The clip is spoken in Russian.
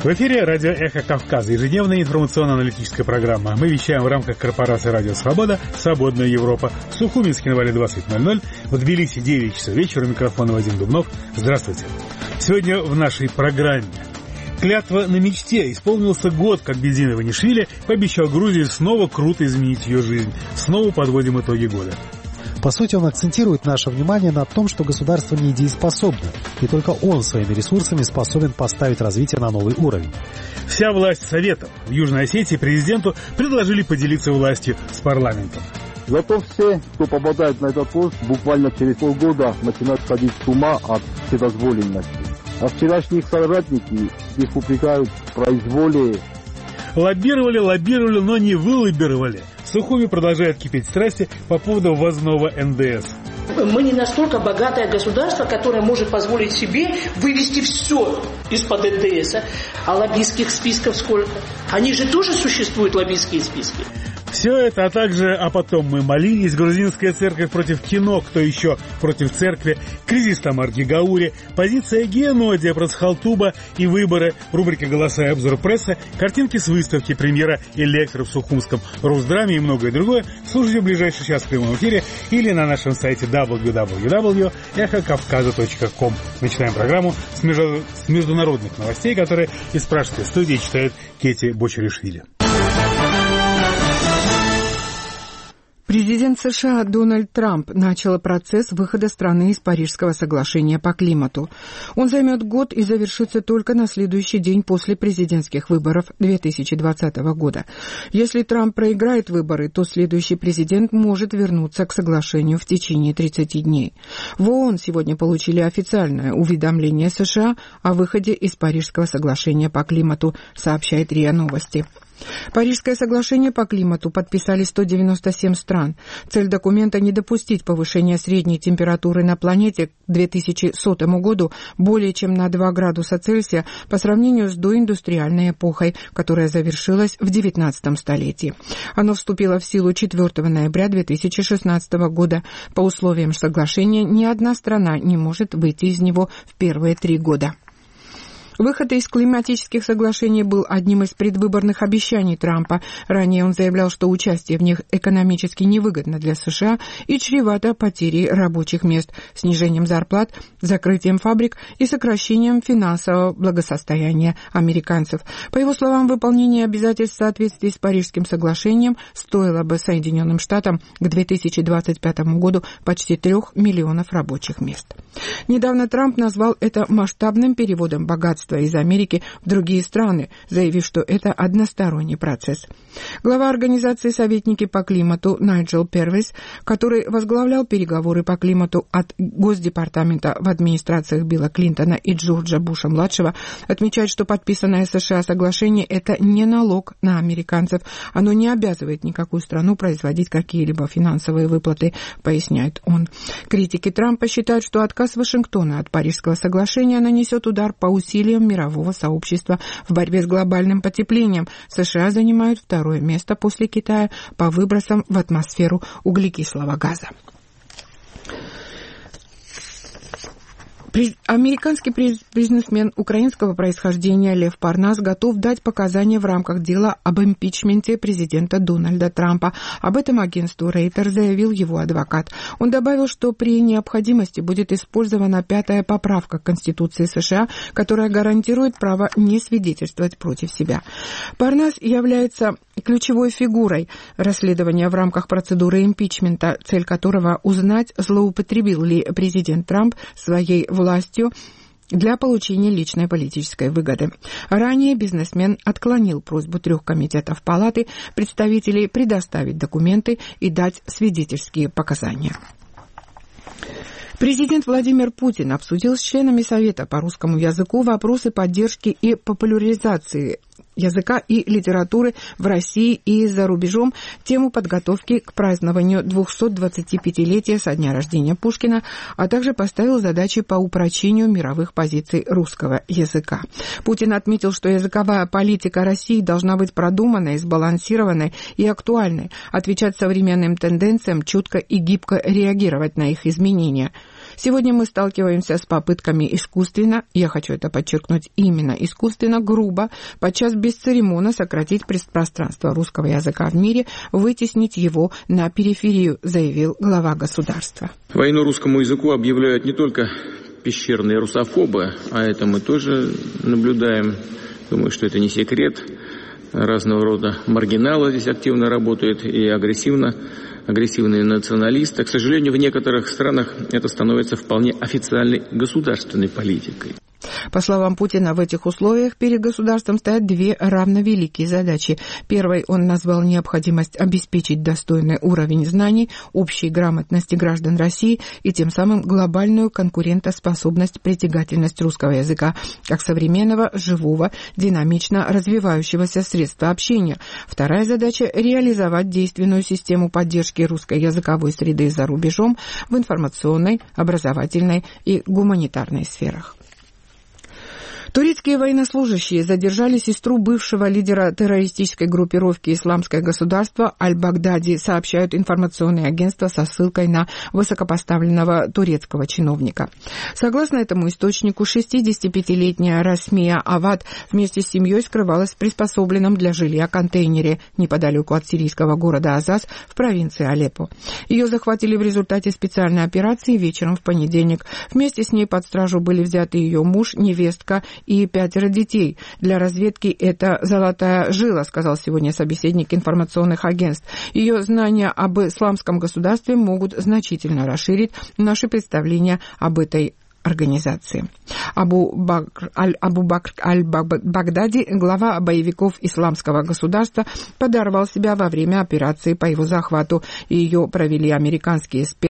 В эфире радио «Эхо Кавказа», ежедневная информационно-аналитическая программа. Мы вещаем в рамках корпорации «Радио Свобода», «Свободная Европа». В Сухуминске на Вале 20:00, в Тбилиси 9 часов вечера. Микрофон Вадим Дубнов. Здравствуйте. Сегодня в нашей программе. Клятва на мечте. Исполнился год, как Бедин Иванишвили пообещал Грузии снова круто изменить ее жизнь. Снова подводим итоги года. По сути, он акцентирует наше внимание на том, что государство недееспособно, и только он своими ресурсами способен поставить развитие на новый уровень. Вся власть Советов. В Южной Осетии президенту предложили поделиться властью с парламентом. Зато все, кто попадает на этот пост, буквально через полгода начинают сходить с ума от вседозволенности. А вчерашние соратники их упрекают в произволе. Лоббировали, но не вылоббировали. В Сухуми продолжают кипеть страсти по поводу ввозного НДС. Мы не настолько богатое государство, которое может позволить себе вывести все из-под НДС. А лоббистских списков сколько? Они же тоже существуют, лоббистские списки. Все это, а потом мы молились, грузинская церковь против кино, кто еще против церкви, кризис Тамар Гигаури, позиция Генодия против Халтуба и выборы, рубрика «Голоса и обзор прессы», картинки с выставки, премьера «Электро» в Сухумском Русдраме и многое другое. Слушайте в ближайший час в прямом эфире или на нашем сайте www.эхокавказа.ком. Начинаем программу с международных новостей, которые из пражской студии читает Кети Бочаришвили. Президент США Дональд Трамп начал процесс выхода страны из Парижского соглашения по климату. Он займет год и завершится только на следующий день после президентских выборов 2020 года. Если Трамп проиграет выборы, то следующий президент может вернуться к соглашению в течение 30 дней. В ООН сегодня получили официальное уведомление США о выходе из Парижского соглашения по климату, сообщает РИА Новости. Парижское соглашение по климату подписали 197 стран. Цель документа – не допустить повышения средней температуры на планете к 2100 году более чем на 2 градуса Цельсия по сравнению с доиндустриальной эпохой, которая завершилась в 19 столетии. Оно вступило в силу 4 ноября 2016 года. По условиям соглашения ни одна страна не может выйти из него в первые 3 года. Выход из климатических соглашений был одним из предвыборных обещаний Трампа. Ранее он заявлял, что участие в них экономически невыгодно для США и чревато потерей рабочих мест, снижением зарплат, закрытием фабрик и сокращением финансового благосостояния американцев. По его словам, выполнение обязательств в соответствии с Парижским соглашением стоило бы Соединенным Штатам к 2025 году почти 3 миллионов рабочих мест. Недавно Трамп назвал это масштабным переводом богатства из Америки в другие страны, заявив, что это односторонний процесс. Глава организации «Советники по климату» Найджел Первис, который возглавлял переговоры по климату от Госдепартамента в администрациях Билла Клинтона и Джорджа Буша-младшего, отмечает, что подписанное США соглашение – это не налог на американцев. Оно не обязывает никакую страну производить какие-либо финансовые выплаты, поясняет он. Критики Трампа считают, что отказ Вашингтона от Парижского соглашения нанесет удар по усилиям мирового сообщества в борьбе с глобальным потеплением. США занимают 2-е место после Китая по выбросам в атмосферу углекислого газа. Американский бизнесмен украинского происхождения Лев Парнас готов дать показания в рамках дела об импичменте президента Дональда Трампа. Об этом агентству Рейтер заявил его адвокат. Он добавил, что при необходимости будет использована 5-я поправка к Конституции США, которая гарантирует право не свидетельствовать против себя. Парнас является ключевой фигурой расследования в рамках процедуры импичмента, цель которого узнать, злоупотребил ли президент Трамп своей властью для получения личной политической выгоды. Ранее бизнесмен отклонил просьбу 3 комитетов Палаты представителей предоставить документы и дать свидетельские показания. Президент Владимир Путин обсудил с членами Совета по русскому языку вопросы поддержки и популяризации языка и литературы в России и за рубежом, тему подготовки к празднованию 225-летия со дня рождения Пушкина, а также поставил задачи по упрочению мировых позиций русского языка. Путин отметил, что языковая политика России должна быть продуманной, сбалансированной и актуальной, отвечать современным тенденциям, четко и гибко реагировать на их изменения. Сегодня мы сталкиваемся с попытками искусственно, я хочу это подчеркнуть, именно искусственно, грубо, подчас бесцеремонно сократить пространство русского языка в мире, вытеснить его на периферию, заявил глава государства. Войну русскому языку объявляют не только пещерные русофобы, а это мы тоже наблюдаем. Думаю, что это не секрет. Разного рода маргиналы здесь активно работают и агрессивные националисты. К сожалению, в некоторых странах это становится вполне официальной государственной политикой. По словам Путина, в этих условиях перед государством стоят две равновеликие задачи. Первой он назвал необходимость обеспечить достойный уровень знаний, общей грамотности граждан России и тем самым глобальную конкурентоспособность, притягательность русского языка как современного, живого, динамично развивающегося средства общения. Вторая задача – реализовать действенную систему поддержки русской языковой среды за рубежом в информационной, образовательной и гуманитарной сферах. Турецкие военнослужащие задержали сестру бывшего лидера террористической группировки «Исламское государство» Аль-Багдади, сообщают информационные агентства со ссылкой на высокопоставленного турецкого чиновника. Согласно этому источнику, 65-летняя Расмия Авад вместе с семьей скрывалась в приспособленном для жилья контейнере неподалеку от сирийского города Азаз в провинции Алеппо. Ее захватили в результате специальной операции вечером в понедельник. Вместе с ней под стражу были взяты ее муж, невестка и 5 детей. Для разведки это золотая жила, сказал сегодня собеседник информационных агентств. Ее знания об исламском государстве могут значительно расширить наши представления об этой организации. Абу Бакр аль-Багдади, глава боевиков исламского государства, подорвал себя во время операции по его захвату. Ее провели американские спецслужбы